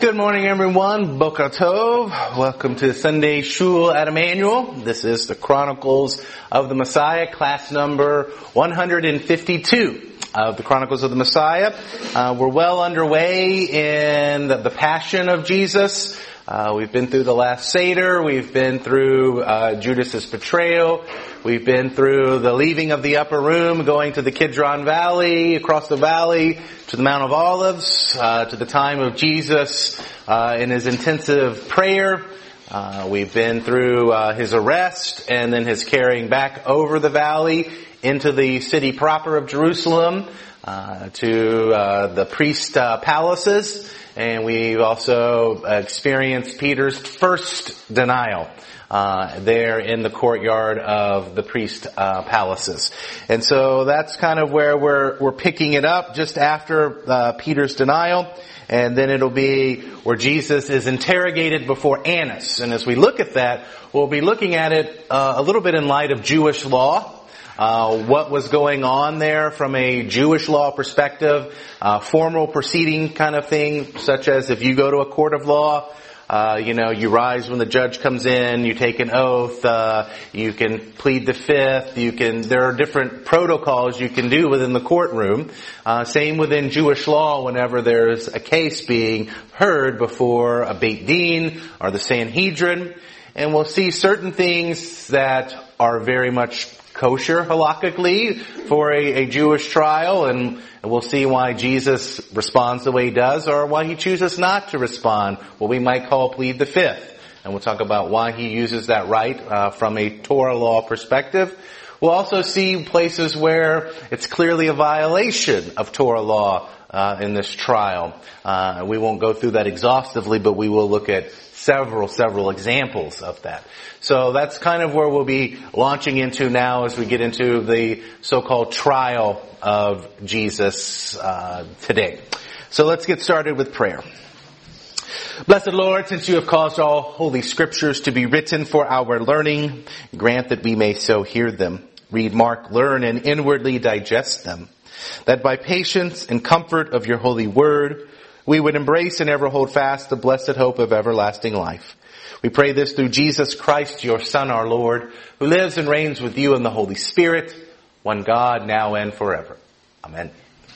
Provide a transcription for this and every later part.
Good morning, everyone. Boker Tov. Welcome to Sunday Shul at Emmanuel. This is the Chronicles of the Messiah, class number 152 of the Chronicles of the Messiah. We're well underway in the Passion of Jesus. We've been through the last Seder. We've been through Judas's betrayal. We've been through the leaving of the upper room, going to the Kidron Valley, across the valley, to the Mount of Olives, to the time of Jesus in his intensive prayer. We've been through his arrest and then his carrying back over the valley into the city proper of Jerusalem, to the priest palaces. And we've also experienced Peter's first denial there in the courtyard of the priest palaces. And so that's kind of where we're picking it up, just after Peter's denial. And then it'll be where Jesus is interrogated before Annas. And as we look at that, we'll be looking at it a little bit in light of Jewish law. What was going on there from a Jewish law perspective, formal proceeding kind of thing, such as if you go to a court of law, you rise when the judge comes in, you take an oath, you can plead the fifth, there are different protocols you can do within the courtroom. Same within Jewish law whenever there's a case being heard before a Beit Din or the Sanhedrin. And we'll see certain things that are very much kosher halakhically for a Jewish trial, and we'll see why Jesus responds the way he does, or why he chooses not to respond, what we might call plead the fifth. And we'll talk about why he uses that right from a Torah law perspective. We'll also see places where it's clearly a violation of Torah law in this trial. We won't go through that exhaustively, but we will look at several examples of that. So that's kind of where we'll be launching into now as we get into the so-called trial of Jesus today. So let's get started with prayer. Blessed Lord, since you have caused all holy scriptures to be written for our learning, grant that we may so hear them, read, mark, learn, and inwardly digest them, that by patience and comfort of your holy word, we would embrace and ever hold fast the blessed hope of everlasting life. We pray this through Jesus Christ, your Son, our Lord, who lives and reigns with you in the Holy Spirit, one God, now and forever. Amen.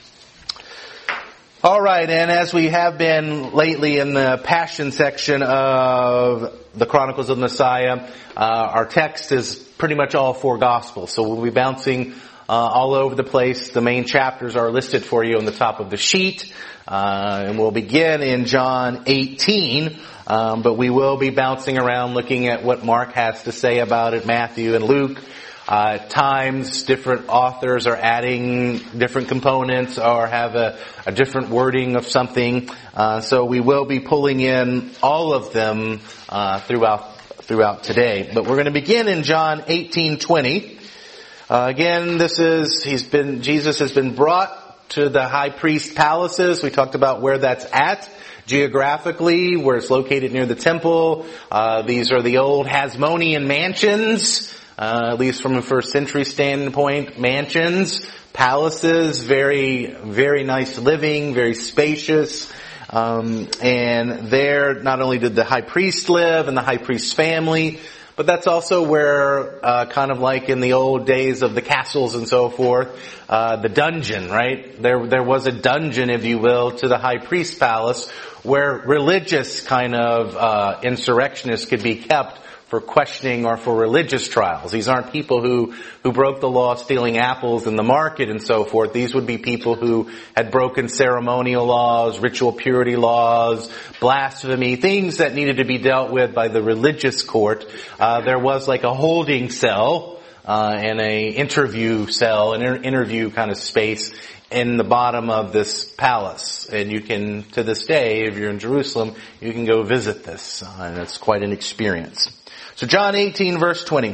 All right, and as we have been lately in the Passion section of the Chronicles of the Messiah, our text is pretty much all four Gospels, so we'll be bouncing all over the place. The main chapters are listed for you on the top of the sheet. And we'll begin in John 18, but we will be bouncing around looking at what Mark has to say about it, Matthew and Luke. At times, different authors are adding different components or have a different wording of something. So we will be pulling in all of them throughout today. But we're going to begin in John 18:20. Again, Jesus has been brought to the high priest palaces. We talked about where that's at geographically, where it's located near the temple. These are the old Hasmonean mansions, at least from a first century standpoint, mansions, palaces, very, very nice living, very spacious. And there, not only did the high priest live and the high priest's family, but that's also where, kind of like in the old days of the castles and so forth, the dungeon, right? There was a dungeon, if you will, to the high priest's palace where religious kind of insurrectionists could be kept for questioning or for religious trials. These aren't people who broke the law stealing apples in the market and so forth. These would be people who had broken ceremonial laws, ritual purity laws, blasphemy, things that needed to be dealt with by the religious court. There was like a holding cell and a interview cell, an interview kind of space in the bottom of this palace. And you can, to this day, if you're in Jerusalem, you can go visit this. And it's quite an experience. So John 18 verse 20.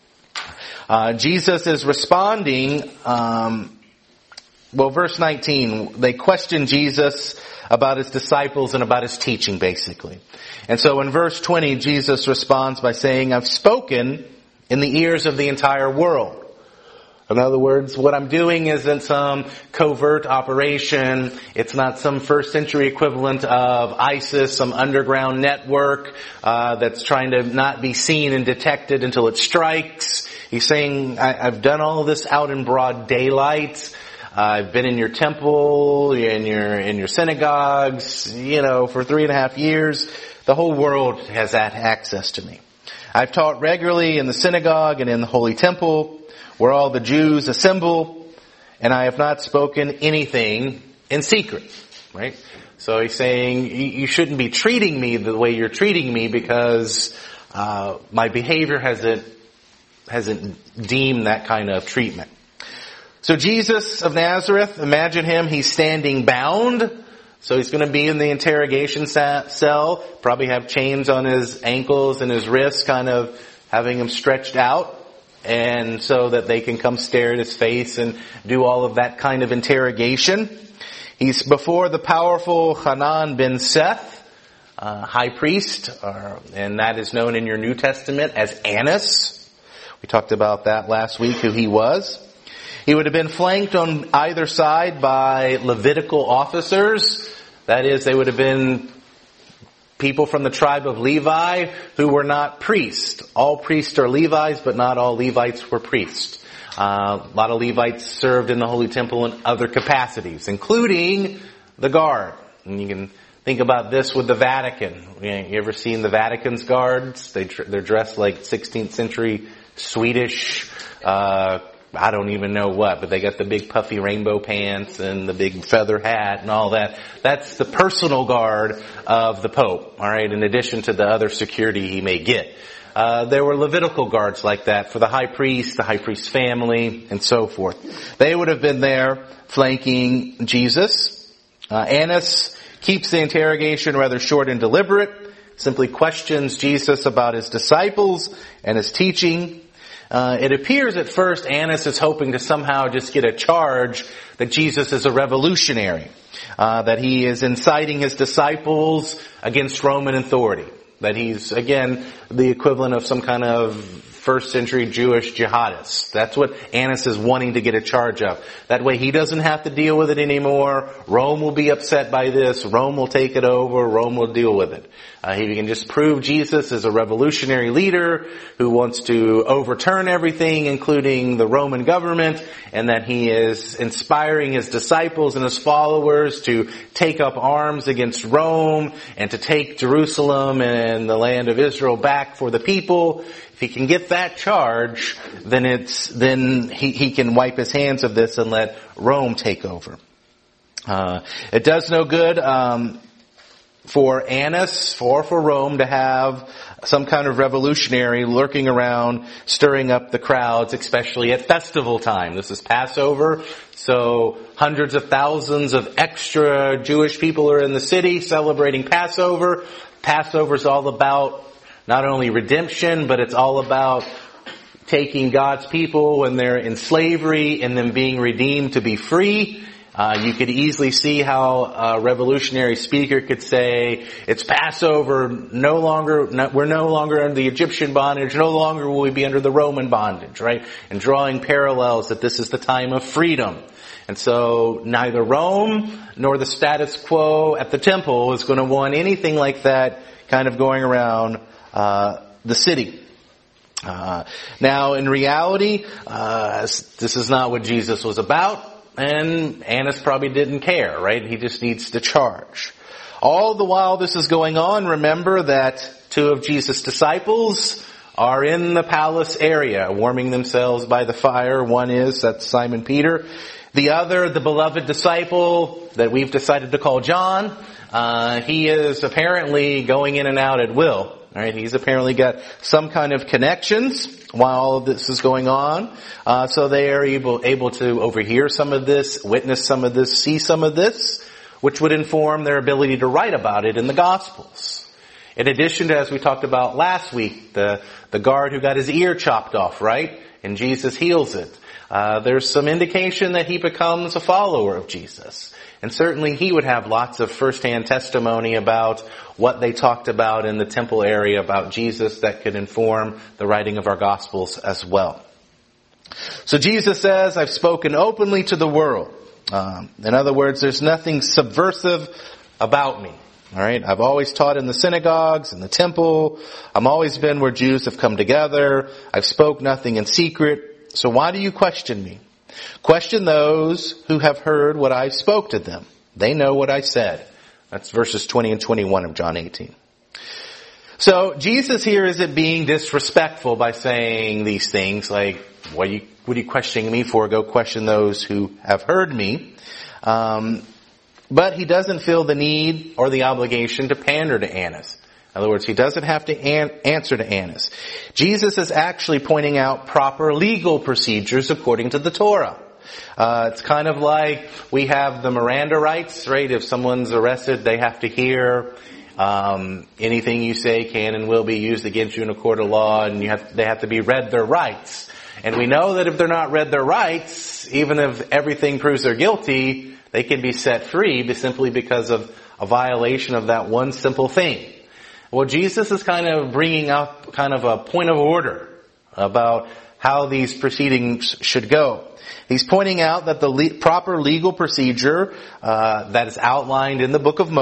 Jesus is responding, verse 19, they question Jesus about his disciples and about his teaching, basically. And so in verse 20, Jesus responds by saying, I've spoken in the ears of the entire world. In other words, what I'm doing isn't some covert operation. It's not some first century equivalent of ISIS, some underground network that's trying to not be seen and detected until it strikes. He's saying, I've done all of this out in broad daylight. I've been in your temple, in your synagogues, for 3.5 years. The whole world has that access to me. I've taught regularly in the synagogue and in the holy temple, where all the Jews assemble, and I have not spoken anything in secret. Right? So he's saying, you shouldn't be treating me the way you're treating me because my behavior hasn't deemed that kind of treatment. So Jesus of Nazareth, imagine him, he's standing bound. So he's going to be in the interrogation cell, probably have chains on his ankles and his wrists, kind of having him stretched out, and so that they can come stare at his face and do all of that kind of interrogation. He's before the powerful Hanan ben Seth, high priest, and that is known in your New Testament as Annas. We talked about that last week, who he was. He would have been flanked on either side by Levitical officers. That is, they would have been people from the tribe of Levi who were not priests. All priests are Levites, but not all Levites were priests. A lot of Levites served in the Holy Temple in other capacities, including the guard. And you can think about this with the Vatican. You ever seen the Vatican's guards? They're dressed like 16th century Swedish, I don't even know what, but they got the big puffy rainbow pants and the big feather hat and all that. That's the personal guard of the Pope, alright, in addition to the other security he may get. There were Levitical guards like that for the high priest's family, and so forth. They would have been there flanking Jesus. Annas keeps the interrogation rather short and deliberate, simply questions Jesus about his disciples and his teaching. It appears at first Annas is hoping to somehow just get a charge that Jesus is a revolutionary, that he is inciting his disciples against Roman authority, that he's, again, the equivalent of some kind of first century Jewish jihadist. That's what Annas is wanting to get a charge of. That way he doesn't have to deal with it anymore. Rome will be upset by this. Rome will take it over. Rome will deal with it. He can just prove Jesus is a revolutionary leader who wants to overturn everything, including the Roman government, and that he is inspiring his disciples and his followers to take up arms against Rome and to take Jerusalem and the land of Israel back for the people. If he can get that charge, then he can wipe his hands of this and let Rome take over. It does no good for Annas or for Rome to have some kind of revolutionary lurking around, stirring up the crowds, especially at festival time. This is Passover, so hundreds of thousands of extra Jewish people are in the city celebrating Passover. Passover is all about not only redemption, but it's all about taking God's people when they're in slavery and then being redeemed to be free. You could easily see how a revolutionary speaker could say, it's Passover, we're no longer under the Egyptian bondage, no longer will we be under the Roman bondage, right? And drawing parallels that this is the time of freedom. And so neither Rome nor the status quo at the temple is going to want anything like that kind of going around the city. Now in reality, this is not what Jesus was about. And Annas probably didn't care, right? He just needs to charge. All the while this is going on, remember that two of Jesus' disciples are in the palace area, warming themselves by the fire. That's Simon Peter. The other, the beloved disciple that we've decided to call John, he is apparently going in and out at will. Right? He's apparently got some kind of connections while all of this is going on. So they are able to overhear some of this, witness some of this, see some of this, which would inform their ability to write about it in the Gospels. In addition to, as we talked about last week, the guard who got his ear chopped off, right? And Jesus heals it. There's some indication that he becomes a follower of Jesus. And certainly he would have lots of firsthand testimony about what they talked about in the temple area about Jesus that could inform the writing of our Gospels as well. So Jesus says, I've spoken openly to the world. In other words, there's nothing subversive about me. All right. I've always taught in the synagogues, in the temple. I've always been where Jews have come together. I've spoke nothing in secret. So why do you question me? Question those who have heard what I spoke to them. They know what I said. That's verses 20 and 21 of John 18. So Jesus here isn't being disrespectful by saying these things like, what are you questioning me for? Go question those who have heard me. But he doesn't feel the need or the obligation to pander to Annas. In other words, he doesn't have to answer to Annas. Jesus is actually pointing out proper legal procedures according to the Torah. It's kind of like we have the Miranda rights, right? If someone's arrested, they have to hear anything you say can and will be used against you in a court of law, and they have to be read their rights. And we know that if they're not read their rights, even if everything proves they're guilty, they can be set free simply because of a violation of that one simple thing. Well, Jesus is kind of bringing up kind of a point of order about how these proceedings should go. He's pointing out that the proper legal procedure that is outlined in the books of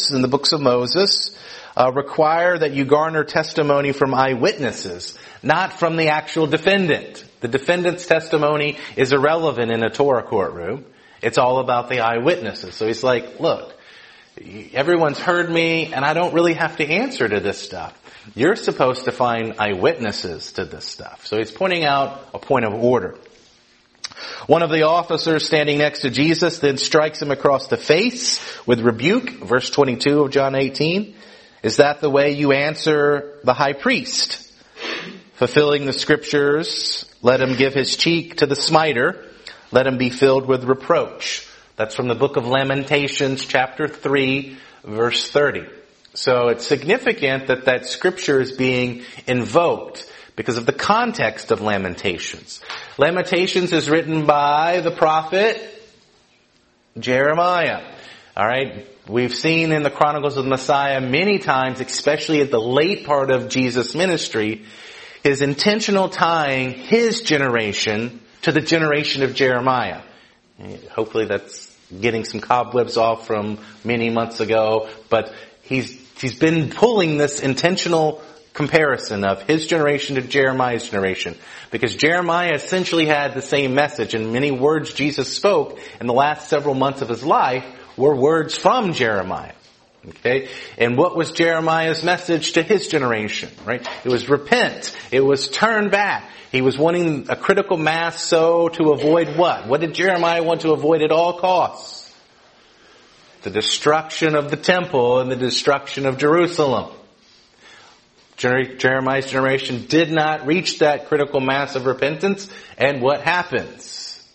Moses, require that you garner testimony from eyewitnesses, not from the actual defendant. The defendant's testimony is irrelevant in a Torah courtroom. It's all about the eyewitnesses. So he's like, look, everyone's heard me, and I don't really have to answer to this stuff. You're supposed to find eyewitnesses to this stuff. So he's pointing out a point of order. One of the officers standing next to Jesus then strikes him across the face with rebuke. Verse 22 of John 18. Is that the way you answer the high priest? Fulfilling the scriptures, let him give his cheek to the smiter. Let him be filled with reproach. That's from the book of Lamentations, chapter 3, verse 30. So it's significant that scripture is being invoked because of the context of Lamentations. Lamentations is written by the prophet Jeremiah. All right. We've seen in the Chronicles of the Messiah many times, especially at the late part of Jesus' ministry, his intentional tying his generation to the generation of Jeremiah. Hopefully that's getting some cobwebs off from many months ago, but he's been pulling this intentional comparison of his generation to Jeremiah's generation, because Jeremiah essentially had the same message, and many words Jesus spoke in the last several months of his life were words from Jeremiah. Okay? And what was Jeremiah's message to his generation, right? It was repent. It was turn back. He was wanting a critical mass so to avoid what? What did Jeremiah want to avoid at all costs? The destruction of the temple and the destruction of Jerusalem. Jeremiah's generation did not reach that critical mass of repentance, and what happens?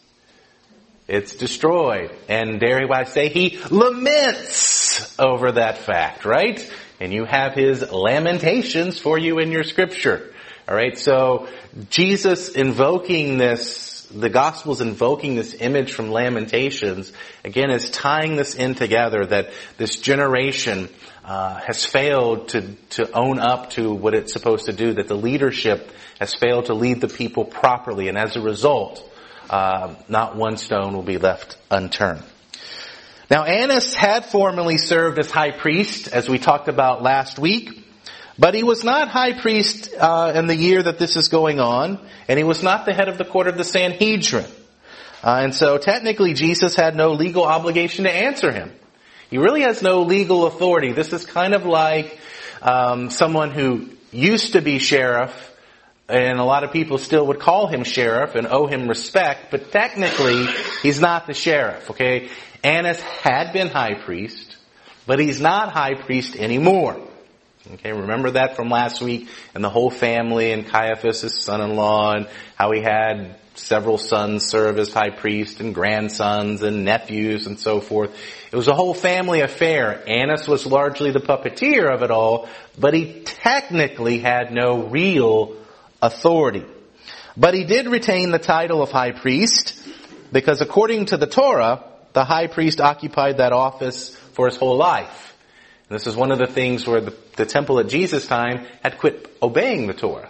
It's destroyed. And dare I say, he laments over that fact, right? And you have his lamentations for you in your scripture. Alright, so Jesus invoking this, the Gospel's invoking this image from Lamentations, again is tying this in together, that this generation has failed to own up to what it's supposed to do, that the leadership has failed to lead the people properly, and as a result, not one stone will be left unturned. Now, Annas had formerly served as high priest, as we talked about last week, but he was not high priest in the year that this is going on, and he was not the head of the court of the Sanhedrin. And so technically Jesus had no legal obligation to answer him. He really has no legal authority. This is kind of like someone who used to be sheriff, and a lot of people still would call him sheriff and owe him respect, but technically he's not the sheriff, okay? Annas had been high priest, but he's not high priest anymore. Okay, remember that from last week, and the whole family and Caiaphas, his son-in-law, and how he had several sons serve as high priest, and grandsons and nephews and so forth. It was a whole family affair. Annas was largely the puppeteer of it all, but he technically had no real authority. But he did retain the title of high priest, because according to the Torah, the high priest occupied that office for his whole life. This is one of the things where the temple at Jesus' time had quit obeying the Torah.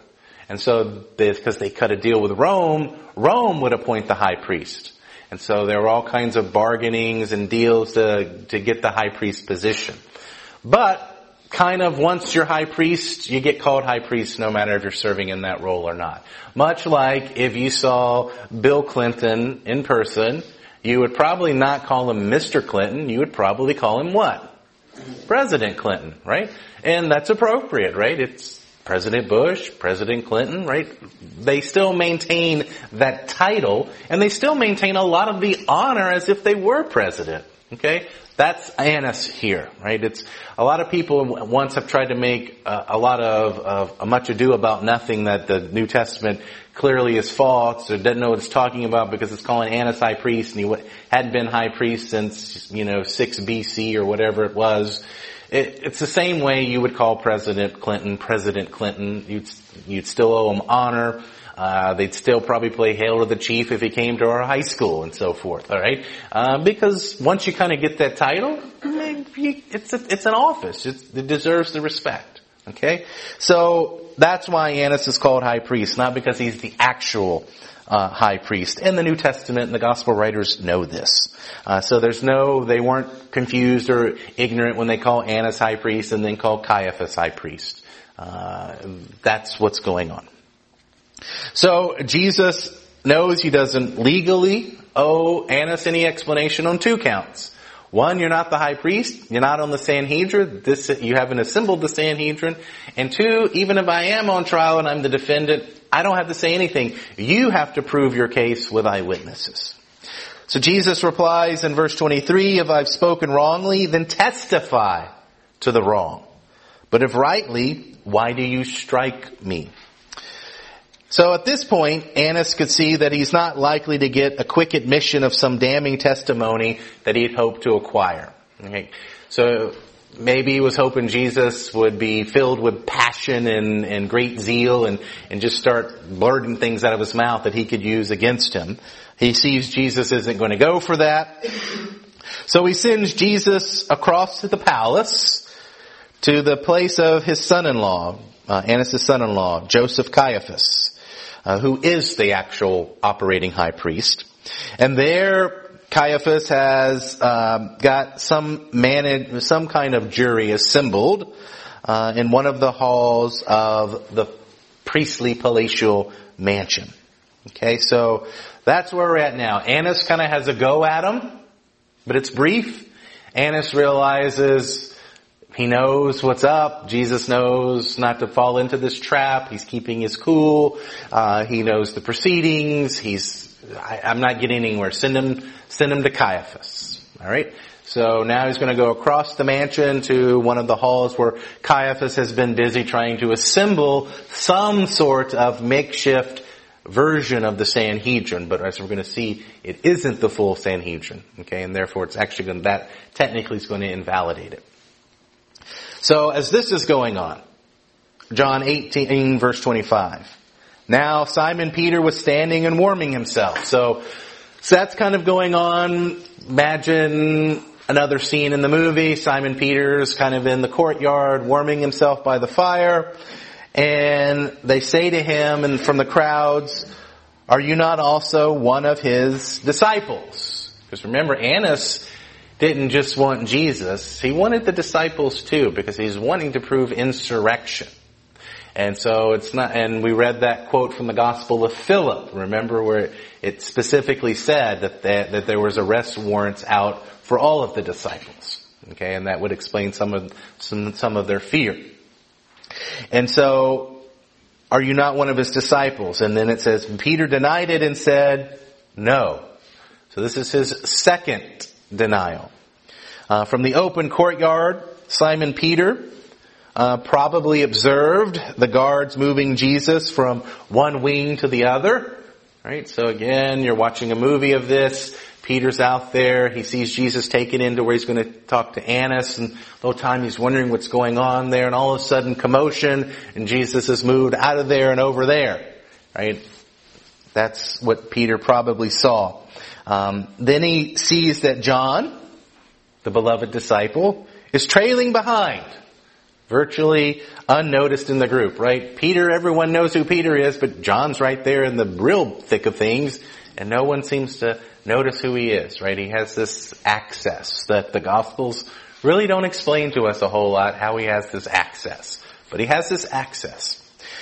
And so, because they cut a deal with Rome, Rome would appoint the high priest. And so there were all kinds of bargainings and deals to get the high priest position. But kind of once you're high priest, you get called high priest no matter if you're serving in that role or not. Much like if you saw Bill Clinton in person, you would probably not call him Mr. Clinton, you would probably call him what? President Clinton, right? And that's appropriate, right? It's President Bush, President Clinton, right? They still maintain that title, and they still maintain a lot of the honor as if they were president, okay? That's Annas here, right? It's a lot of people once have tried to make a lot of much ado about nothing, that the New Testament clearly is false or doesn't know what it's talking about because it's calling Annas high priest, and he hadn't been high priest since 6 BC or whatever it was. It's the same way you would call President Clinton. You'd still owe him honor. They'd still probably play Hail to the Chief if he came to our high school and so forth, alright? Because once you kind of get that title, it's an office. It deserves the respect, okay? So, that's why Annas is called high priest, not because he's the actual high priest. And the New Testament and the Gospel writers know this. So they weren't confused or ignorant when they call Annas high priest and then call Caiaphas high priest. That's what's going on. So Jesus knows he doesn't legally owe Annas any explanation on 2 counts. 1, you're not the high priest. You're not on the Sanhedrin. You haven't assembled the Sanhedrin. And 2, even if I am on trial and I'm the defendant, I don't have to say anything. You have to prove your case with eyewitnesses. So Jesus replies in verse 23, if I've spoken wrongly, then testify to the wrong. But if rightly, why do you strike me? So at this point, Annas could see that he's not likely to get a quick admission of some damning testimony that he'd hoped to acquire. Okay. So maybe he was hoping Jesus would be filled with passion and great zeal and just start blurting things out of his mouth that he could use against him. He sees Jesus isn't going to go for that. So he sends Jesus across to the palace to the place of his son-in-law, Annas' son-in-law, Joseph Caiaphas, who is the actual operating high priest. And there, Caiaphas has got some kind of jury assembled in one of the halls of the priestly palatial mansion. Okay, so that's where we're at now. Annas kind of has a go at him, but it's brief. Annas realizes he knows what's up. Jesus knows not to fall into this trap. He's keeping his cool. He knows the proceedings. I'm not getting anywhere. Send him to Caiaphas. Alright? So now he's going to go across the mansion to one of the halls where Caiaphas has been busy trying to assemble some sort of makeshift version of the Sanhedrin. But as we're going to see, it isn't the full Sanhedrin. Okay? And therefore it's actually that technically is going to invalidate it. So as this is going on, John 18 verse 25. Now Simon Peter was standing and warming himself. So that's kind of going on. Imagine another scene in the movie. Simon Peter's kind of in the courtyard warming himself by the fire. And they say to him and from the crowds, are you not also one of his disciples? Because remember, Annas didn't just want Jesus. He wanted the disciples too, because he's wanting to prove insurrection. And so it's not, and we read that quote from the Gospel of Philip. Remember where it specifically said that there was arrest warrants out for all of the disciples. Okay, and that would explain some of their fear. And so, are you not one of his disciples? And then it says, Peter denied it and said, no. So this is his second denial. From the open courtyard, Simon Peter probably observed the guards moving Jesus from one wing to the other. Right? So again, you're watching a movie of this. Peter's out there. He sees Jesus taken into where he's going to talk to Annas, and the whole time he's wondering what's going on there, and all of a sudden commotion, and Jesus is moved out of there and over there. Right? That's what Peter probably saw. Then he sees that John, the beloved disciple, is trailing behind. Virtually unnoticed in the group, right? Peter, everyone knows who Peter is, but John's right there in the real thick of things, and no one seems to notice who he is, right? He has this access that the Gospels really don't explain to us a whole lot how he has this access. But he has this access.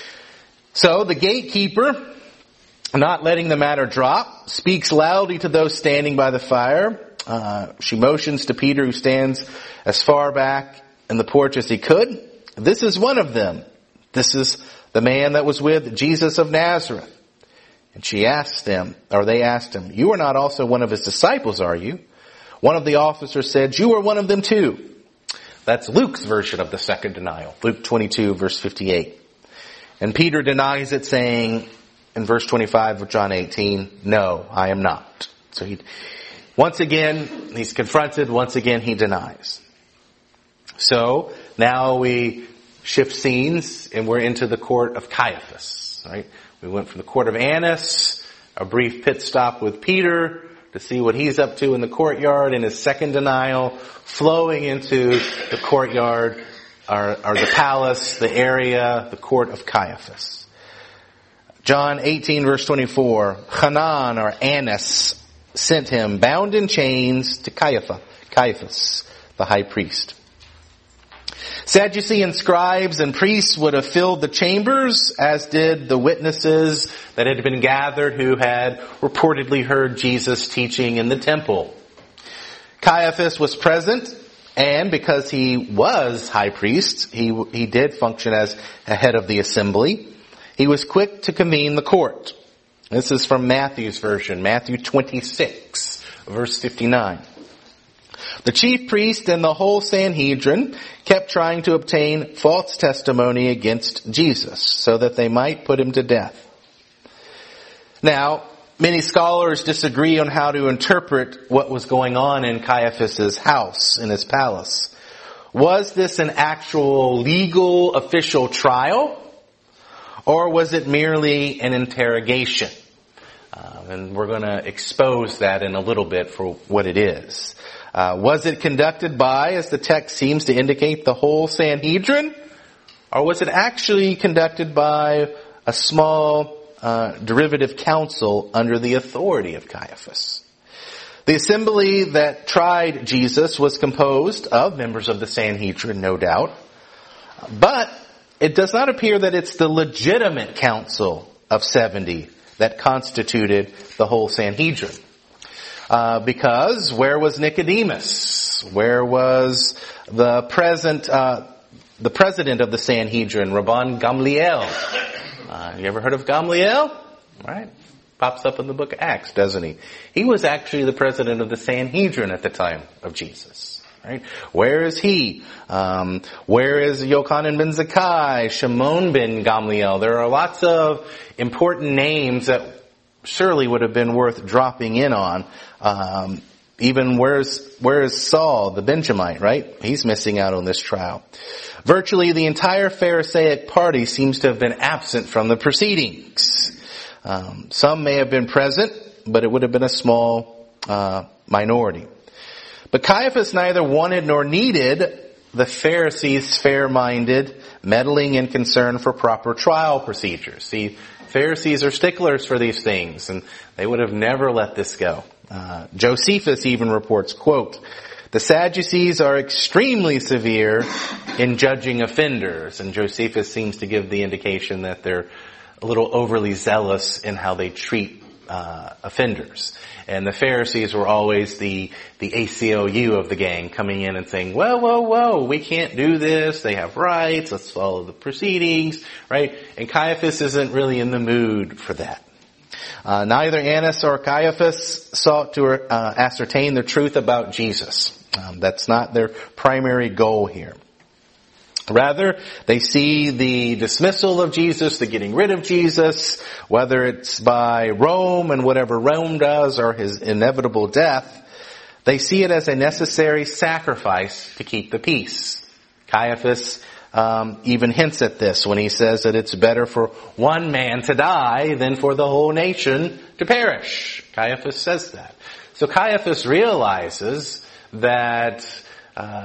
So the gatekeeper, not letting the matter drop, speaks loudly to those standing by the fire. She motions to Peter, who stands as far back in the porch as he could. This is one of them. This is the man that was with Jesus of Nazareth. And they asked him, you are not also one of his disciples, are you? One of the officers said, you are one of them too. That's Luke's version of the second denial. Luke 22 verse 58. And Peter denies it, saying in verse 25 of John 18, no, I am not. So once again, he's confronted. Once again, he denies. So now we shift scenes and we're into the court of Caiaphas, right? We went from the court of Annas, a brief pit stop with Peter to see what he's up to in the courtyard in his second denial, flowing into the courtyard or the palace, the area, the court of Caiaphas. John 18 verse 24, Hanan or Annas sent him bound in chains to Caiaphas, the high priest. Sadducean scribes and priests would have filled the chambers, as did the witnesses that had been gathered who had reportedly heard Jesus teaching in the temple. Caiaphas was present, and because he was high priest, he did function as a head of the assembly. He was quick to convene the court. This is from Matthew's version, Matthew 26, verse 59. The chief priest and the whole Sanhedrin kept trying to obtain false testimony against Jesus so that they might put him to death. Now, many scholars disagree on how to interpret what was going on in Caiaphas' house, in his palace. Was this an actual legal official trial? Or was it merely an interrogation? And we're going to expose that in a little bit for what it is. Was it conducted by, as the text seems to indicate, the whole Sanhedrin? Or was it actually conducted by a small derivative council under the authority of Caiaphas? The assembly that tried Jesus was composed of members of the Sanhedrin, no doubt. But it does not appear that it's the legitimate council of 70 that constituted the whole Sanhedrin. Because where was Nicodemus? Where was the president of the Sanhedrin, Rabban Gamliel? You ever heard of Gamliel? Right? Pops up in the book of Acts, doesn't he? He was actually the president of the Sanhedrin at the time of Jesus. Right? Where is he? Where is Yochanan ben Zakkai, Shimon ben Gamliel? There are lots of important names that surely would have been worth dropping in on. Even where is Saul, the Benjamite, right? He's missing out on this trial. Virtually the entire Pharisaic party seems to have been absent from the proceedings. Some may have been present, but it would have been a small minority. But Caiaphas neither wanted nor needed the Pharisees' fair-minded meddling and concern for proper trial procedures. See, Pharisees are sticklers for these things, and they would have never let this go. Josephus even reports, quote, the Sadducees are extremely severe in judging offenders. And Josephus seems to give the indication that they're a little overly zealous in how they treat offenders. And the Pharisees were always the ACLU of the gang, coming in and saying, whoa, we can't do this. They have rights. Let's follow the proceedings, right? And Caiaphas isn't really in the mood for that. Neither Annas or Caiaphas sought to ascertain the truth about Jesus. That's not their primary goal here. Rather, they see the dismissal of Jesus, the getting rid of Jesus, whether it's by Rome and whatever Rome does or his inevitable death, they see it as a necessary sacrifice to keep the peace. Caiaphas even hints at this when he says that it's better for one man to die than for the whole nation to perish. Caiaphas says that. So Caiaphas realizes that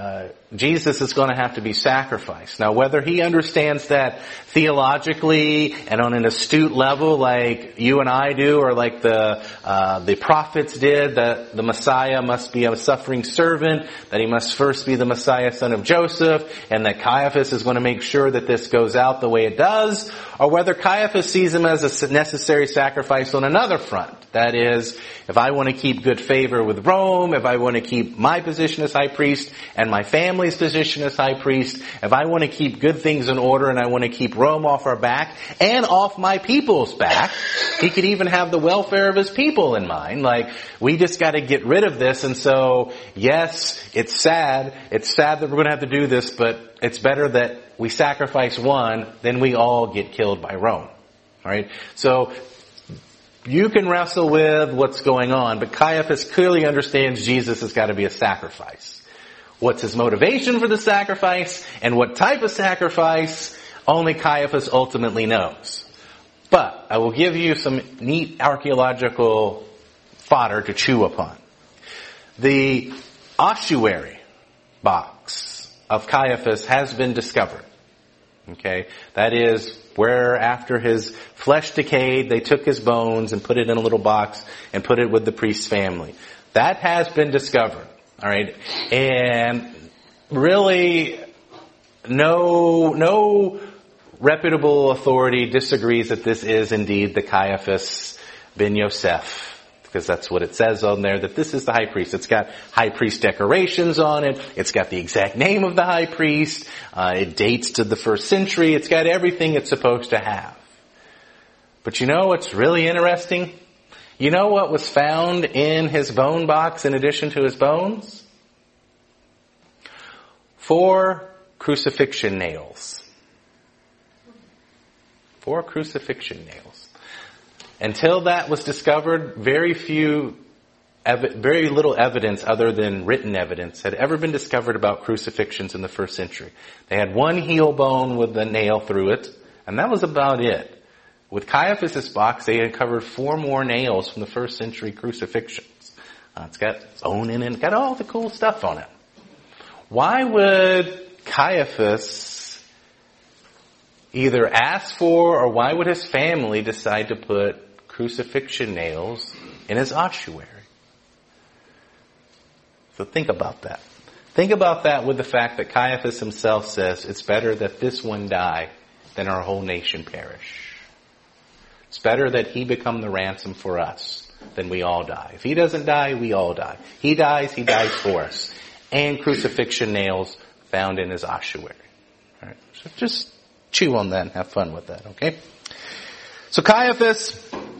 Jesus is going to have to be sacrificed. Now, whether he understands that theologically and on an astute level like you and I do, or like the prophets did, that the Messiah must be a suffering servant, that he must first be the Messiah, son of Joseph, and that Caiaphas is going to make sure that this goes out the way it does, or whether Caiaphas sees him as a necessary sacrifice on another front. That is, if I want to keep good favor with Rome, if I want to keep my position as high priest and my family's position as high priest, if I want to keep good things in order and I want to keep Rome off our back and off my people's back, he could even have the welfare of his people in mind. Like, we just got to get rid of this. And so, yes, it's sad. It's sad that we're going to have to do this, but it's better that we sacrifice one than we all get killed by Rome. All right? So, you can wrestle with what's going on, but Caiaphas clearly understands Jesus has got to be a sacrifice. What's his motivation for the sacrifice and what type of sacrifice, only Caiaphas ultimately knows. But I will give you some neat archaeological fodder to chew upon. The ossuary box of Caiaphas has been discovered. Okay, that is where after his flesh decayed, they took his bones and put it in a little box and put it with the priest's family. That has been discovered. All right, and really, no reputable authority disagrees that this is indeed the Caiaphas ben Yosef. Because that's what it says on there, that this is the high priest. It's got high priest decorations on it. It's got the exact name of the high priest. It dates to the 1st century. It's got everything it's supposed to have. But you know what's really interesting? You know what was found in his bone box in addition to his bones? 4 crucifixion nails. 4 crucifixion nails. Until that was discovered, very little evidence other than written evidence had ever been discovered about crucifixions in the 1st century. They had 1 heel bone with a nail through it, and that was about it. With Caiaphas' box, they had covered 4 more nails from the 1st century crucifixions. It's got its own in it, it's got all the cool stuff on it. Why would Caiaphas either ask for, or why would his family decide to put crucifixion nails in his ossuary? So think about that. Think about that with the fact that Caiaphas himself says it's better that this one die than our whole nation perish. It's better that he become the ransom for us than we all die. If he doesn't die, we all die. He dies for us. And crucifixion nails found in his ossuary. All right. So just chew on that and have fun with that, okay? So Caiaphas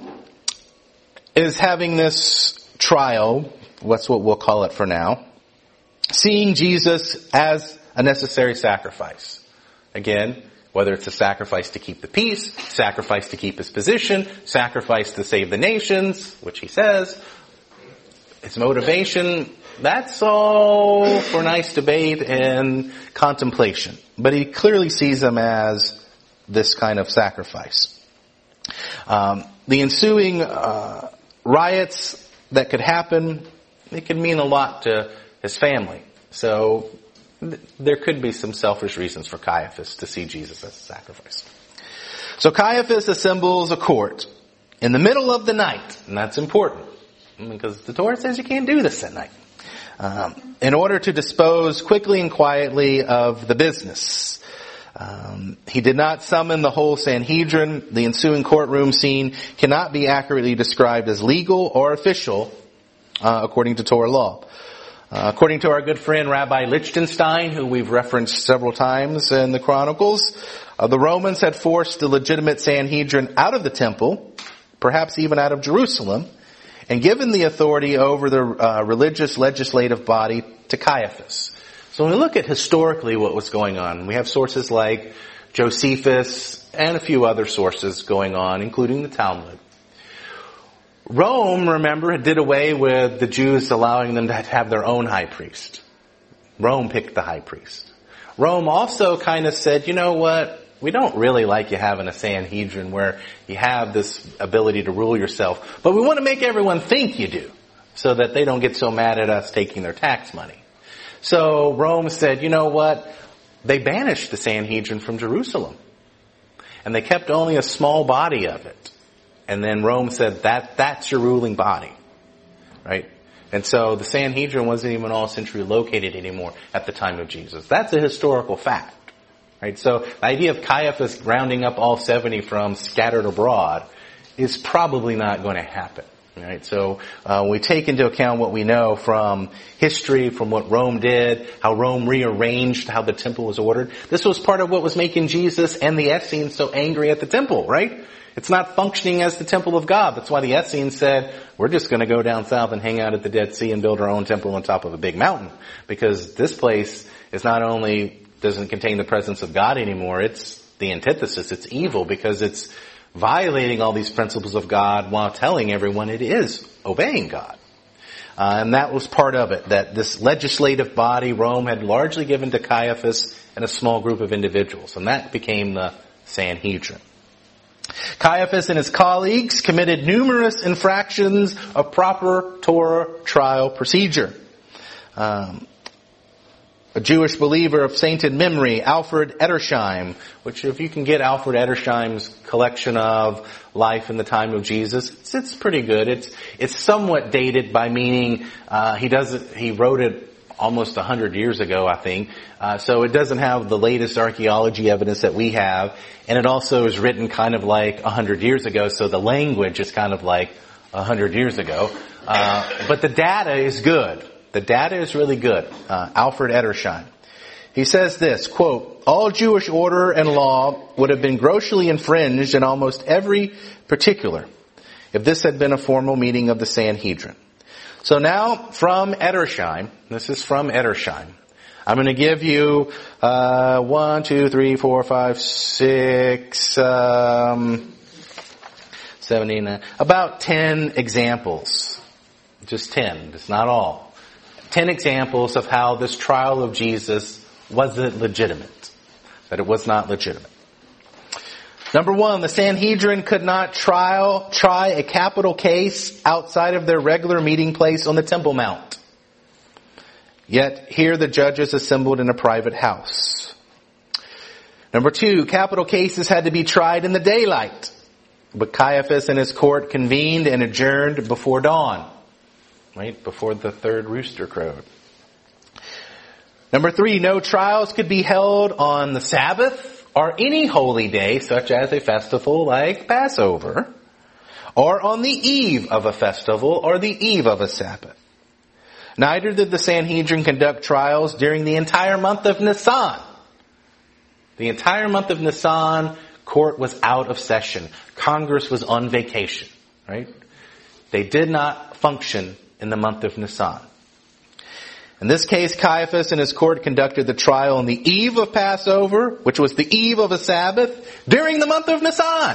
is having this trial, that's what we'll call it for now, seeing Jesus as a necessary sacrifice. Again, whether it's a sacrifice to keep the peace, sacrifice to keep his position, sacrifice to save the nations, which he says, its motivation, that's all for nice debate and contemplation. But he clearly sees him as this kind of sacrifice. The ensuing riots that could happen, it could mean a lot to his family. So there could be some selfish reasons for Caiaphas to see Jesus as a sacrifice. So Caiaphas assembles a court in the middle of the night, and that's important because the Torah says you can't do this at night. In order to dispose quickly and quietly of the business. He did not summon the whole Sanhedrin. The ensuing courtroom scene cannot be accurately described as legal or official, according to Torah law. According to our good friend Rabbi Lichtenstein, who we've referenced several times in the Chronicles, the Romans had forced the legitimate Sanhedrin out of the temple, perhaps even out of Jerusalem, and given the authority over the religious legislative body to Caiaphas. So when we look at historically what was going on, we have sources like Josephus and a few other sources going on, including the Talmud. Rome, remember, did away with the Jews allowing them to have their own high priest. Rome picked the high priest. Rome also kind of said, you know what? We don't really like you having a Sanhedrin where you have this ability to rule yourself, but we want to make everyone think you do so that they don't get so mad at us taking their tax money. So Rome said, you know what? They banished the Sanhedrin from Jerusalem. And they kept only a small body of it. And then Rome said, that's your ruling body. Right? And so the Sanhedrin wasn't even all centrally located anymore at the time of Jesus. That's a historical fact. Right? So the idea of Caiaphas rounding up all 70 from scattered abroad is probably not going to happen. Right? So we take into account what we know from history, from what Rome did, how Rome rearranged how the temple was ordered. This was part of what was making Jesus and the Essenes so angry at the temple, right? It's not functioning as the temple of God. That's why the Essenes said, we're just going to go down south and hang out at the Dead Sea and build our own temple on top of a big mountain. Because this place is not only doesn't contain the presence of God anymore, it's the antithesis. It's evil because it's violating all these principles of God while telling everyone it is obeying God. And that was part of it, that this legislative body Rome had largely given to Caiaphas and a small group of individuals. And that became the Sanhedrin. Caiaphas and his colleagues committed numerous infractions of proper Torah trial procedure. A Jewish believer of sainted memory, Alfred Edersheim, which if you can get Alfred Edersheim's collection of life in the time of Jesus, it's pretty good. It's somewhat dated by meaning he wrote it almost 100 years ago, I think. So it doesn't have the latest archaeology evidence that we have, and it also is written kind of like 100 years ago, so the language is kind of like 100 years ago. But the data is good. The data is really good. Alfred Edersheim. He says this, quote, all Jewish order and law would have been grossly infringed in almost every particular if this had been a formal meeting of the Sanhedrin. So now from Edersheim, this is from Edersheim, I'm going to give you 1, 2, 3, 4, 5, 6, 7, 8, 9, about 10 examples. Just 10. It's not all. 10 examples of how this trial of Jesus wasn't legitimate. That it was not legitimate. Number 1, the Sanhedrin could not try a capital case outside of their regular meeting place on the Temple Mount. Yet here the judges assembled in a private house. Number 2, capital cases had to be tried in the daylight. But Caiaphas and his court convened and adjourned before dawn. Right? Before the third rooster crowed. Number 3, no trials could be held on the Sabbath or any holy day, such as a festival like Passover, or on the eve of a festival or the eve of a Sabbath. Neither did the Sanhedrin conduct trials during the entire month of Nisan. The entire month of Nisan, court was out of session. Congress was on vacation. Right? They did not function in the month of Nisan. In this case, Caiaphas and his court conducted the trial on the eve of Passover, which was the eve of a Sabbath, during the month of Nisan.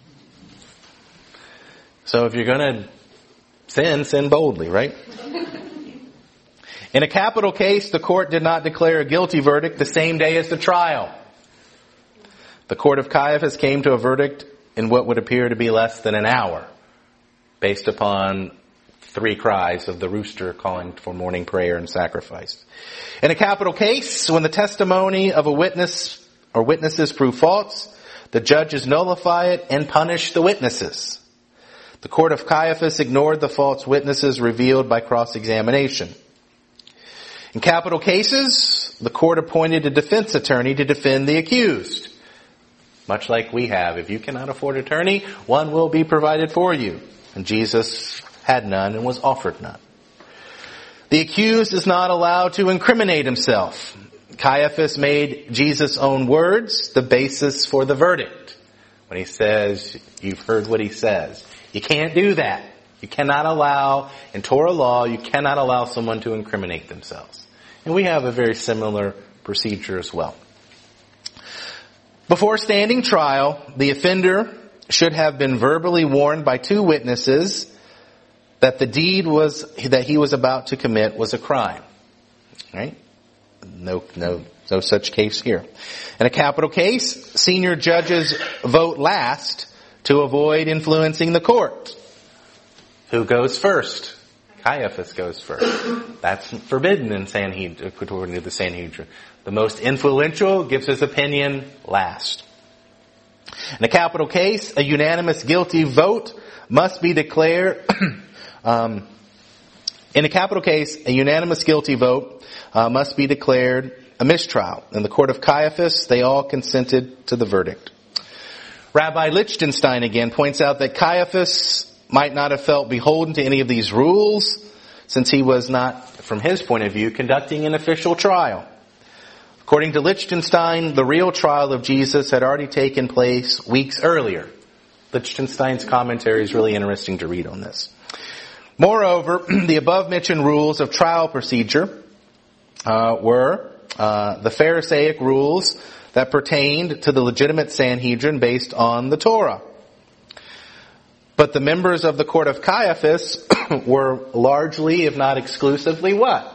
So if you're going to sin boldly, right? In a capital case, the court did not declare a guilty verdict the same day as the trial. The court of Caiaphas came to a verdict in what would appear to be less than an hour, based upon 3 cries of the rooster calling for morning prayer and sacrifice. In a capital case, when the testimony of a witness or witnesses prove false, the judges nullify it and punish the witnesses. The court of Caiaphas ignored the false witnesses revealed by cross-examination. In capital cases, the court appointed a defense attorney to defend the accused. Much like we have. If you cannot afford an attorney, one will be provided for you. And Jesus had none and was offered none. The accused is not allowed to incriminate himself. Caiaphas made Jesus' own words the basis for the verdict. When he says, you've heard what he says. You can't do that. You cannot allow, in Torah law, you cannot allow someone to incriminate themselves. And we have a very similar procedure as well. Before standing trial, the offender should have been verbally warned by 2 witnesses that the deed that he was about to commit was a crime. Right? No such case here. In a capital case, senior judges vote last to avoid influencing the court. Who goes first? Caiaphas goes first. That's forbidden in Sanhedrin, according to the Sanhedrin. The most influential gives his opinion last. In a capital case, a unanimous guilty vote must be declared. In a capital case, a unanimous guilty vote must be declared a mistrial. In the court of Caiaphas, they all consented to the verdict. Rabbi Lichtenstein again points out that Caiaphas might not have felt beholden to any of these rules, since he was not, from his point of view, conducting an official trial. According to Lichtenstein, the real trial of Jesus had already taken place weeks earlier. Lichtenstein's commentary is really interesting to read on this. Moreover, the above-mentioned rules of trial procedure were the Pharisaic rules that pertained to the legitimate Sanhedrin based on the Torah. But the members of the court of Caiaphas were largely, if not exclusively, what?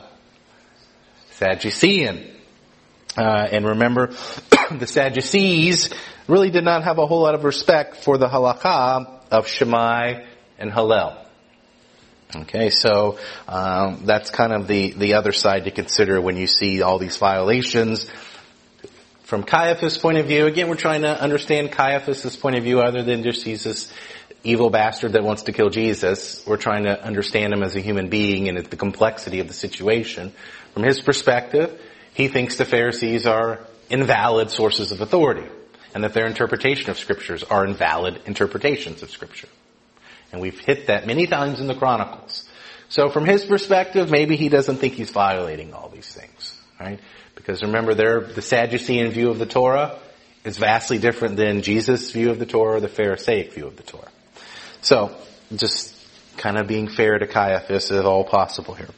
Sadducean. And remember, the Sadducees really did not have a whole lot of respect for the halakha of Shammai and Hillel. Okay, so that's kind of the other side to consider when you see all these violations. From Caiaphas' point of view, again, we're trying to understand Caiaphas' point of view other than just he's this evil bastard that wants to kill Jesus. We're trying to understand him as a human being and the complexity of the situation. From his perspective, he thinks the Pharisees are invalid sources of authority and that their interpretation of scriptures are invalid interpretations of scripture. And we've hit that many times in the Chronicles. So from his perspective, maybe he doesn't think he's violating all these things, right? Because remember, the Sadducean view of the Torah is vastly different than Jesus' view of the Torah or the Pharisaic view of the Torah. So, just kind of being fair to Caiaphas if all possible here.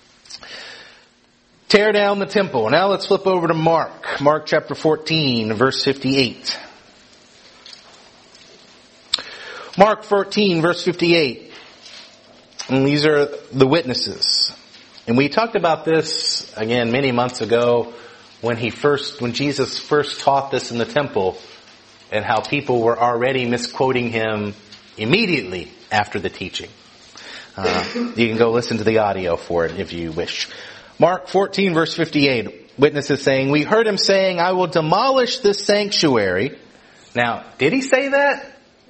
Tear down the temple. Now let's flip over to Mark. Mark chapter 14, verse 58. Mark 14, verse 58. And these are the witnesses. And we talked about this, again, many months ago when Jesus first taught this in the temple and how people were already misquoting him immediately after the teaching. You can go listen to the audio for it if you wish. Mark 14, verse 58. Witnesses saying, we heard him saying, I will demolish this sanctuary. Now, did he say that?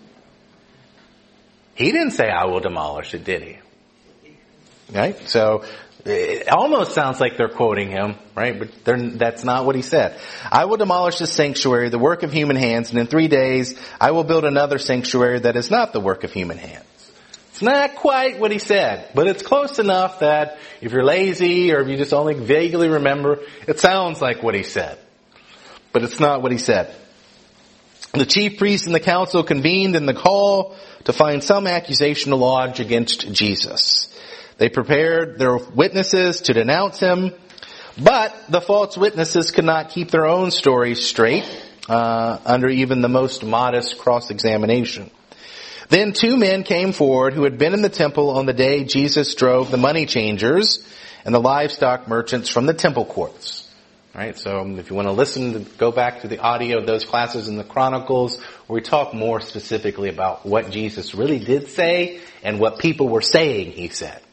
He didn't say, I will demolish it, did he? Right? So, it almost sounds like they're quoting him, right? But that's not what he said. I will demolish this sanctuary, the work of human hands, and in 3 days I will build another sanctuary that is not the work of human hands. It's not quite what he said, but it's close enough that if you're lazy or if you just only vaguely remember, it sounds like what he said. But it's not what he said. The chief priests and the council convened in the hall to find some accusation to lodge against Jesus. They prepared their witnesses to denounce him, but the false witnesses could not keep their own stories straight under even the most modest cross-examination. Then 2 men came forward who had been in the temple on the day Jesus drove the money changers and the livestock merchants from the temple courts. Right, so if you want to listen, go back to the audio of those classes in the Chronicles where we talk more specifically about what Jesus really did say and what people were saying he said.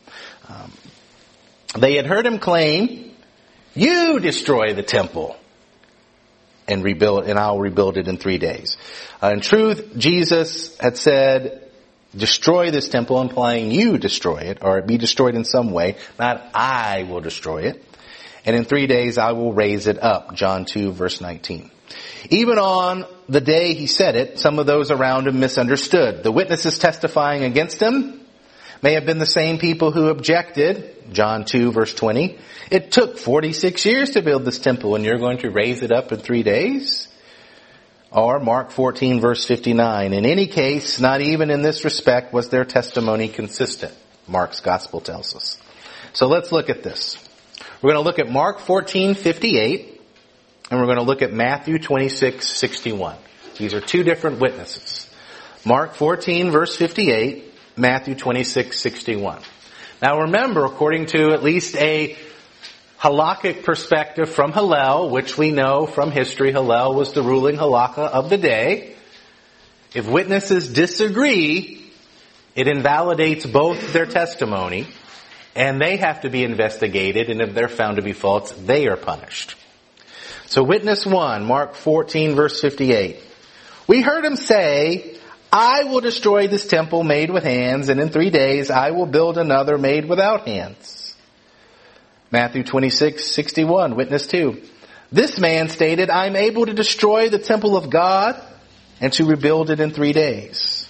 They had heard him claim, you destroy the temple and I'll rebuild it in 3 days. In truth, Jesus had said, destroy this temple, implying you destroy it, or be destroyed in some way, not I will destroy it. And in 3 days I will raise it up. John 2, verse 19. Even on the day he said it, some of those around him misunderstood. The witnesses testifying against him may have been the same people who objected. John 2, verse 20. It took 46 years to build this temple and you're going to raise it up in 3 days? Or Mark 14, verse 59. In any case, not even in this respect was their testimony consistent. Mark's gospel tells us. So let's look at this. We're going to look at Mark 14:58, and we're going to look at Matthew 26:61. These are 2 different witnesses. Mark 14, verse 58, Matthew 26:61. Now remember, according to at least a halakhic perspective from Hillel, which we know from history, Hillel was the ruling halakha of the day. If witnesses disagree, it invalidates both their testimony. And they have to be investigated, and if they're found to be false, they are punished. So witness 1, Mark 14 verse 58. We heard him say, I will destroy this temple made with hands, and in 3 days I will build another made without hands. Matthew 26:61, witness 2. This man stated, I'm able to destroy the temple of God and to rebuild it in 3 days.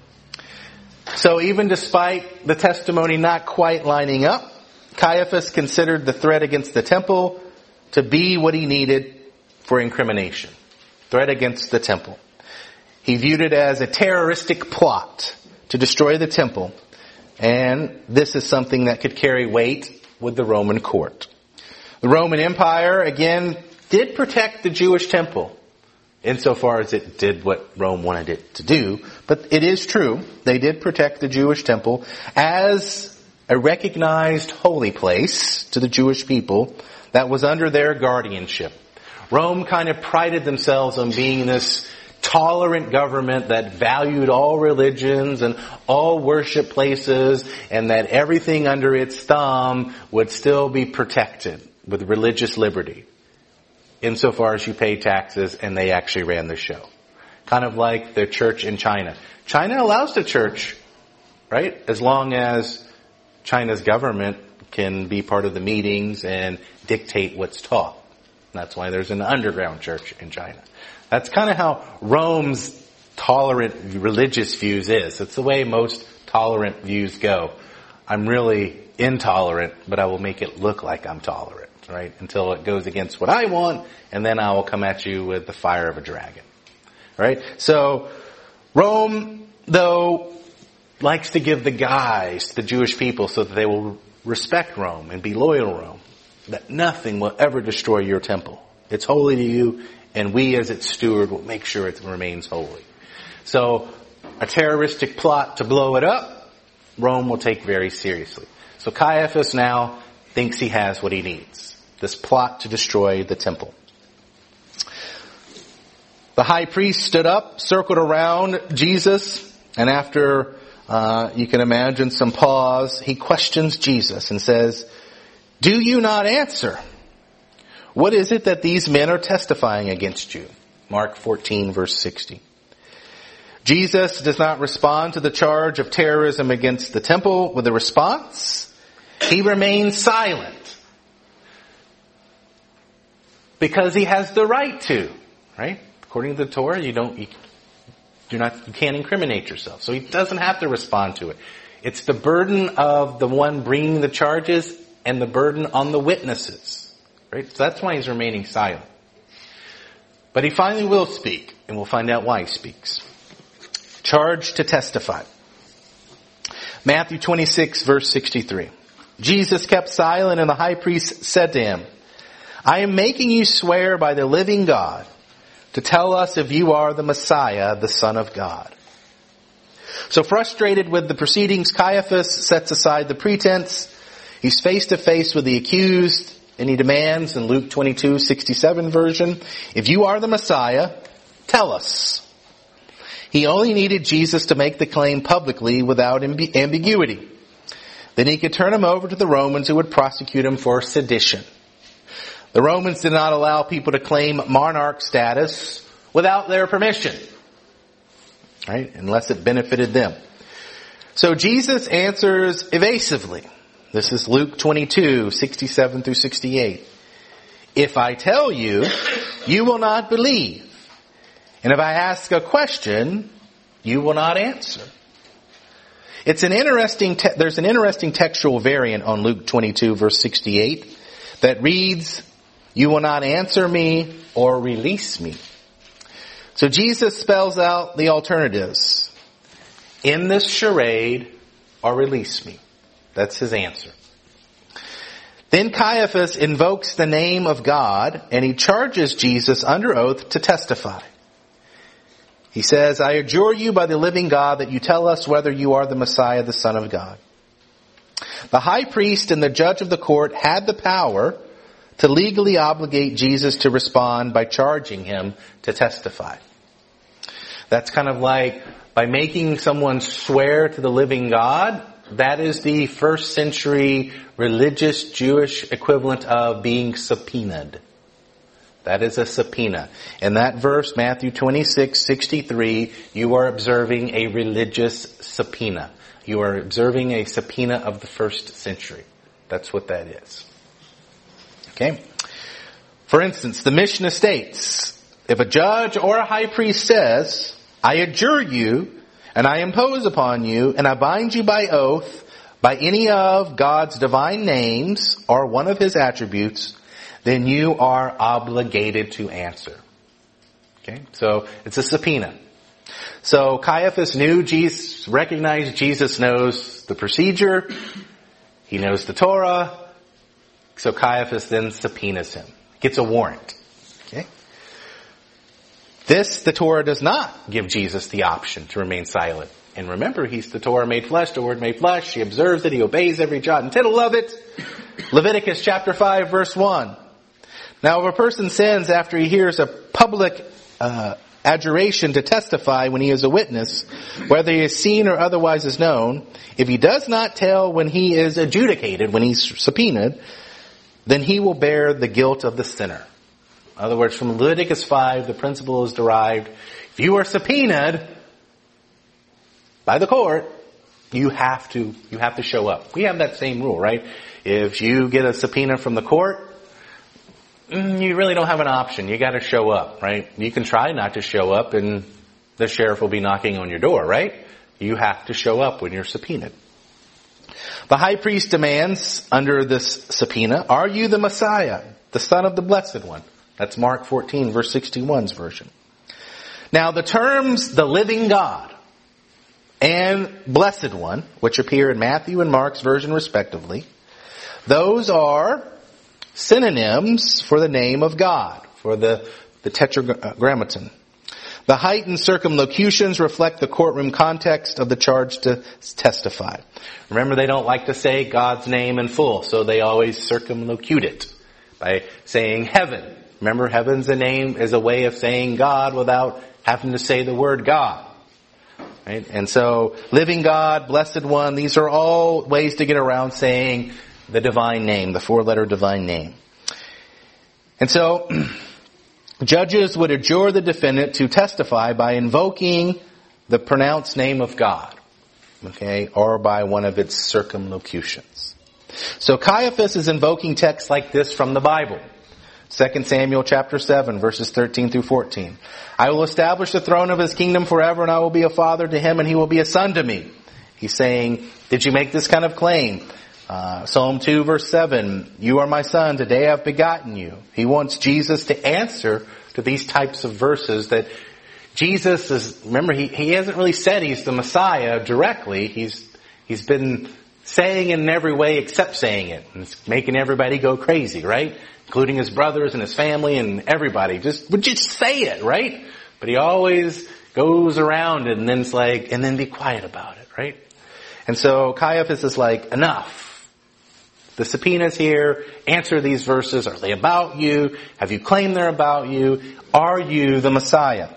So even despite the testimony not quite lining up, Caiaphas considered the threat against the temple to be what he needed for incrimination. Threat against the temple. He viewed it as a terroristic plot to destroy the temple, and this is something that could carry weight with the Roman court. The Roman Empire, again, did protect the Jewish temple insofar as it did what Rome wanted it to do, but it is true, they did protect the Jewish temple as a recognized holy place to the Jewish people that was under their guardianship. Rome kind of prided themselves on being this tolerant government that valued all religions and all worship places, and that everything under its thumb would still be protected with religious liberty insofar as you pay taxes and they actually ran the show. Kind of like the church in China. China allows the church, right? As long as China's government can be part of the meetings and dictate what's taught. That's why there's an underground church in China. That's kind of how Rome's tolerant religious views is. It's the way most tolerant views go. I'm really intolerant, but I will make it look like I'm tolerant, right? Until it goes against what I want, and then I will come at you with the fire of a dragon, right? So Rome, though, likes to give the guise to the Jewish people so that they will respect Rome and be loyal to Rome, that nothing will ever destroy your temple. It's holy to you, and we as its steward will make sure it remains holy. So a terroristic plot to blow it up, Rome will take very seriously. So Caiaphas now thinks he has what he needs. This plot to destroy the temple. The high priest stood up, circled around Jesus, and after, you can imagine some pause, he questions Jesus and says, do you not answer? What is it that these men are testifying against you? Mark 14 verse 60. Jesus does not respond to the charge of terrorism against the temple with a response. He remains silent. Because he has the right to, right? According to the Torah, you can't incriminate yourself. So he doesn't have to respond to it. It's the burden of the one bringing the charges and the burden on the witnesses. Right? So that's why he's remaining silent. But he finally will speak, and we'll find out why he speaks. Charged to testify. Matthew 26 verse 63. Jesus kept silent, and the high priest said to him, I am making you swear by the living God to tell us if you are the Messiah, the Son of God. So frustrated with the proceedings, Caiaphas sets aside the pretense. He's face to face with the accused, and he demands in Luke 22:67 version, if you are the Messiah, tell us. He only needed Jesus to make the claim publicly without ambiguity. Then he could turn him over to the Romans, who would prosecute him for sedition. The Romans did not allow people to claim monarch status without their permission, right? Unless it benefited them. So Jesus answers evasively. This is Luke 22:67 through 68. If I tell you, you will not believe. And if I ask a question, you will not answer. There's an interesting textual variant on Luke 22 verse 68 that reads, you will not answer me or release me. So Jesus spells out the alternatives. In this charade or release me. That's his answer. Then Caiaphas invokes the name of God, and he charges Jesus under oath to testify. He says, I adjure you by the living God that you tell us whether you are the Messiah, the Son of God. The high priest and the judge of the court had the power to legally obligate Jesus to respond by charging him to testify. That's kind of like by making someone swear to the living God, That is the first century religious Jewish equivalent of being subpoenaed. That is a subpoena. In that verse, Matthew 26:63, you are observing a religious subpoena. You are observing a subpoena of the first century. That's what that is. Okay? For instance, the Mishnah states, if a judge or a high priest says, I adjure you, and I impose upon you, and I bind you by oath, by any of God's divine names, or one of his attributes, then you are obligated to answer. Okay? So, it's a subpoena. So, Caiaphas recognized Jesus knows the procedure, he knows the Torah, so Caiaphas then subpoenas him. Gets a warrant. Okay? This, the Torah does not give Jesus the option to remain silent. And remember, he's the Torah made flesh, the Word made flesh. He observes it, he obeys every jot and tittle of it. Leviticus chapter 5 verse 1. Now, if a person sins after he hears a public adjuration to testify when he is a witness, whether he is seen or otherwise is known, if he does not tell when he is adjudicated, when he's subpoenaed, then he will bear the guilt of the sinner. In other words, from Leviticus 5, the principle is derived. If you are subpoenaed by the court, you have to show up. We have that same rule, right? If you get a subpoena from the court, you really don't have an option. You got to show up, right? You can try not to show up and the sheriff will be knocking on your door, right? You have to show up when you're subpoenaed. The high priest demands under this subpoena, are you the Messiah, the Son of the Blessed One? That's Mark 14 verse 61's version. Now the terms the living God and Blessed One, which appear in Matthew and Mark's version respectively, those are synonyms for the name of God, for the tetragrammaton. The heightened circumlocutions reflect the courtroom context of the charge to testify. Remember, they don't like to say God's name in full, so they always circumlocute it by saying heaven. Remember, heaven's a name, is a way of saying God without having to say the word God. Right? And so, living God, Blessed One, these are all ways to get around saying the divine name, the four-letter divine name. And so, judges would adjure the defendant to testify by invoking the pronounced name of God, okay, or by one of its circumlocutions. So Caiaphas is invoking texts like this from the Bible. 2 Samuel chapter 7 verses 13 through 14. I will establish the throne of his kingdom forever, and I will be a father to him and he will be a son to me. He's saying, did you make this kind of claim? Psalm 2 verse 7, you are my son, today I've begotten you. He wants Jesus to answer to these types of verses that Jesus is, remember, he hasn't really said he's the Messiah directly. He's been saying it in every way except saying it. And it's making everybody go crazy, right? Including his brothers and his family and everybody. Would just say it, right? But he always goes around it and then it's like, and then be quiet about it, right? And so Caiaphas is like, enough. The subpoena's here. Answer these verses. Are they about you? Have you claimed they're about you? Are you the Messiah?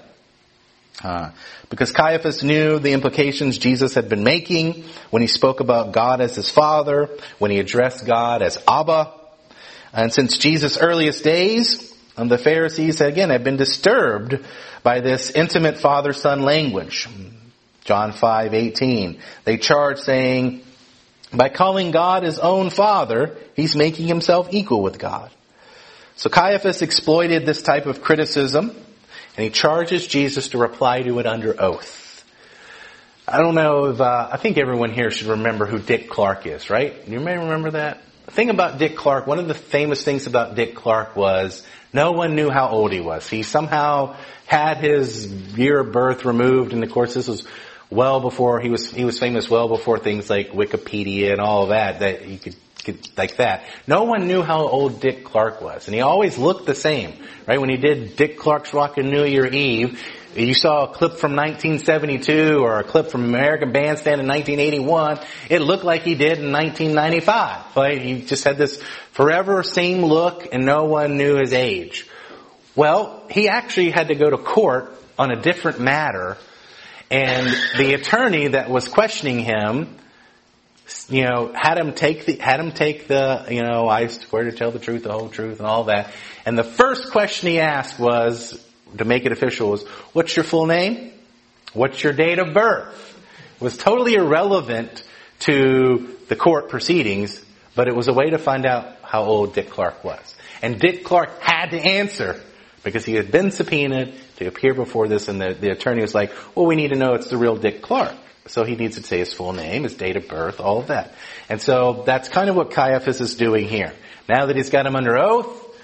Because Caiaphas knew the implications Jesus had been making when he spoke about God as his Father, when he addressed God as Abba. And since Jesus' earliest days, the Pharisees, again, had been disturbed by this intimate father-son language. John 5:18. They charged saying, by calling God his own Father, he's making himself equal with God. So Caiaphas exploited this type of criticism, and he charges Jesus to reply to it under oath. I don't know if, I think everyone here should remember who Dick Clark is, right? You may remember that. The thing about Dick Clark, one of the famous things about Dick Clark was no one knew how old he was. He somehow had his year of birth removed, and of course this was well before he was famous well before things like Wikipedia and all of that you could like that. No one knew how old Dick Clark was, and he always looked the same, right? When he did Dick Clark's Rockin' New Year Eve, you saw a clip from 1972 or a clip from American Bandstand in 1981. It looked like he did in 1995. Right? He just had this forever same look, and no one knew his age. Well, he actually had to go to court on a different matter. And the attorney that was questioning him had him take the, I swear to tell the truth, the whole truth, and all that. And the first question he asked was, to make it official, was, what's your full name? What's your date of birth? It was totally irrelevant to the court proceedings, but it was a way to find out how old Dick Clark was. And Dick Clark had to answer because he had been subpoenaed to appear before this, and the attorney was like, well, we need to know it's the real Dick Clark. So he needs to say his full name, his date of birth, all of that. And so that's kind of what Caiaphas is doing here. Now that he's got him under oath,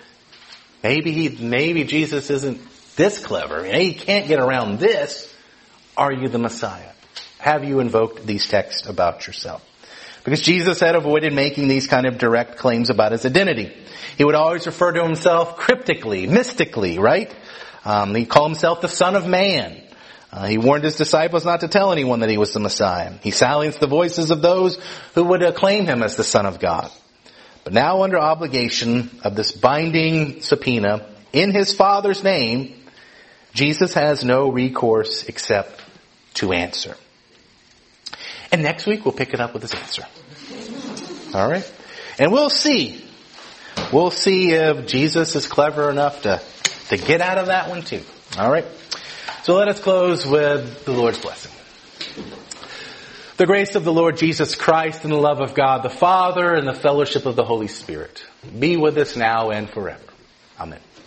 maybe Jesus isn't this clever. He can't get around this. Are you the Messiah? Have you invoked these texts about yourself? Because Jesus had avoided making these kind of direct claims about his identity. He would always refer to himself cryptically, mystically, right? He called himself the Son of Man. He warned his disciples not to tell anyone that he was the Messiah. He silenced the voices of those who would acclaim him as the Son of God. But now, under obligation of this binding subpoena in his Father's name, Jesus has no recourse except to answer. And next week we'll pick it up with his answer. All right? And we'll see. We'll see if Jesus is clever enough to get out of that one too. All right? So let us close with the Lord's blessing. The grace of the Lord Jesus Christ and the love of God the Father and the fellowship of the Holy Spirit be with us now and forever. Amen.